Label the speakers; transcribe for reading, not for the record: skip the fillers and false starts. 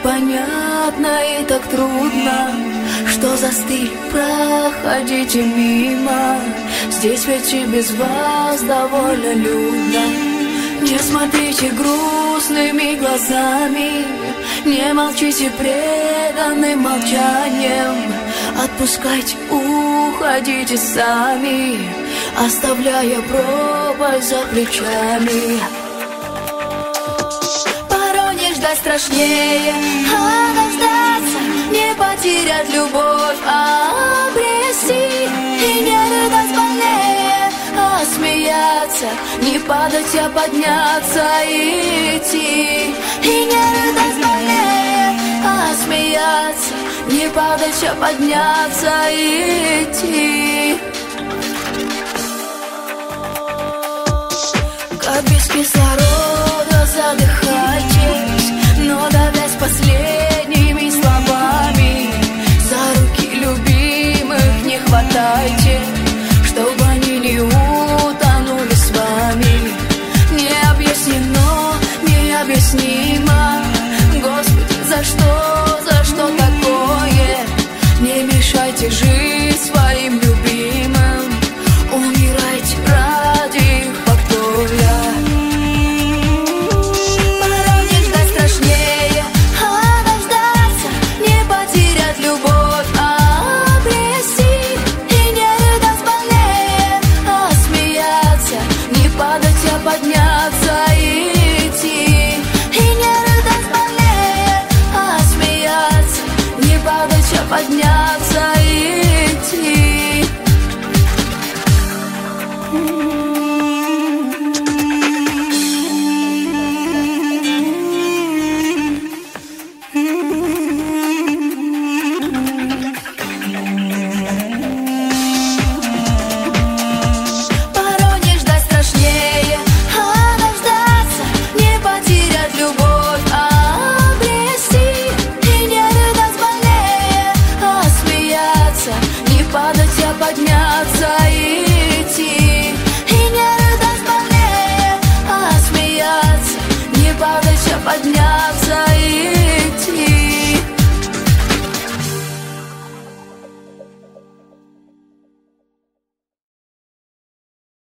Speaker 1: непонятно и так трудно, что застыли, проходите мимо. Здесь ведь и без вас довольно людно. Не смотрите грустными глазами, не молчите преданным молчанием. Отпускайте, уходите сами, оставляя пропасть за плечами. Порой не ждать страшнее, а дождаться, не потерять любовь, а обрести. И не рыдать больнее, а смеяться, не падать, а подняться и идти. И не рыдать больнее, а смеяться, не падать, а подняться и идти. Как без кислорода задыхайтесь, но давясь последними словами, за руки любимых не хватайте, чтобы они не утонули с вами. Не объяснено, необъяснимо, Господи, за что такое? Не мешайте жить своим любимым, умирайте ради их покоя. Порой не ждать страшнее, а дождаться, не потерять любовь, а обрести. И не рыдать больнее, а смеяться, не падать, а подняться и идти. И не рыдать больнее, а смеяться, не падать, а подняться и